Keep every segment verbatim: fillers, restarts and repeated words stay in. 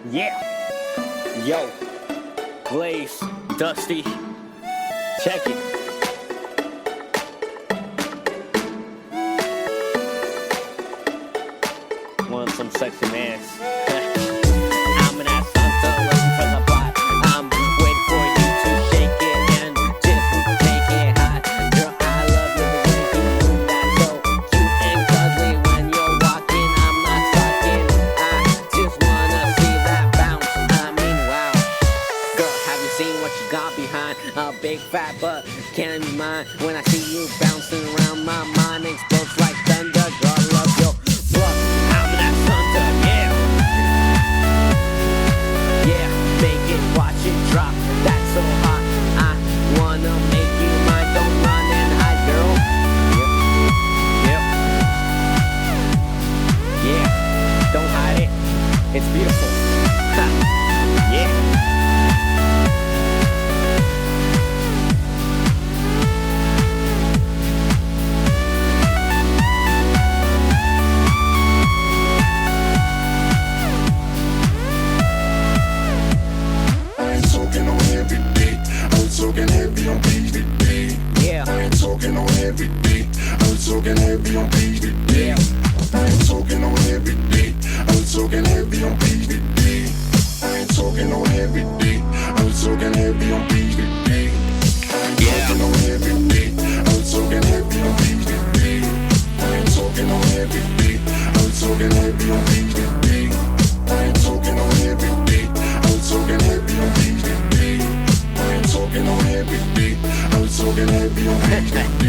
Yeah. Yo. Blaze. Dusty. Check it. Want some sexy mans. I'm an ass hunter waiting for the plot. I'm waiting for you to shake it and just make it hot. Girl, I love you the way you move that so cute and cuddly when you're walking. I'm not talking. I just wanna see that bounce. I mean, wow. Girl, have you seen what you got behind a big fat butt? Can't be mine when I see you bouncing around. My mind explodes like thunder. Girl, I love your bluff. I'm an ass hunter, yeah. Yeah, make it, watch it drop. That's so hot. I wanna make you mine. Don't run and hide, girl. Yep. Yep. Yeah, don't hide it. It's beautiful. Ha. Yeah. Talking heavy on P V D. Yeah. I ain't talking on every day. I'm talking heavy on P V D. Yeah. I ain't talking on every day. I'm talking heavy on P V D. I ain't talking on every day. I'm talking heavy on P V D. I ain't talking on every day. I'm talking heavy on P V D. I ain't talking on every day. I'm talking heavy on P V D. I ain't talking on every day. I'm talking heavy on P V D. Talking on every day, I'm talking heavy on P V D.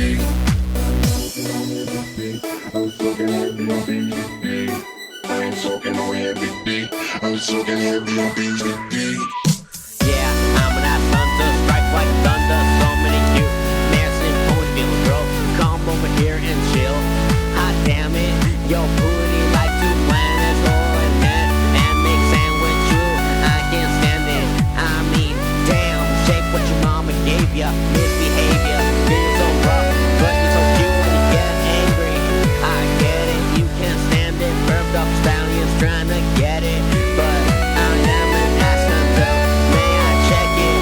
I'm talking heavy on P V D. I ain't talking on every day, I'm talking heavy on P V D. Yeah, I'm an ass hunter, strike like thunder. So many cute mans in ponytail, girl. Come over here and chill. Hot damn it, yo booty like two planets rolling head and make sandwich you. I can't stand it. I mean, damn. Shake what your mama gave ya, misbehavior, being so rough, but you're so cute when you get angry. I get it, you can't stand it, burped up stallions trying to get it, but I am an ass hunter, may I check it?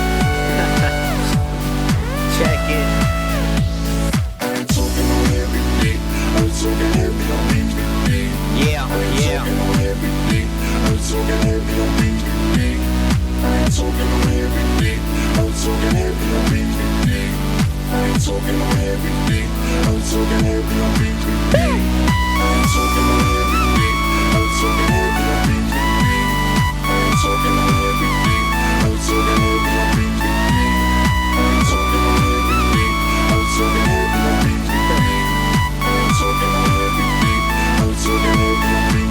Check it. I ain't talking on every day, I'm talking heavy on P V D. Yeah, I ain't yeah. talking on every day, I'm talking heavy on P V D. I ain't talking on every day, I'm talking heavy on P V D. I ain't talking on every day, I'm talking heavy on P V D. I ain't talking on every day, I'm talking heavy on P V D. I ain't talking on every day, I'm talking heavy on P V D. I ain't talking on every day, I'm talking heavy on P V D. I ain't talking on every day, I'm talking heavy on P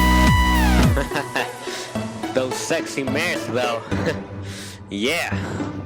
V D. Those sexy mans though. Yeah.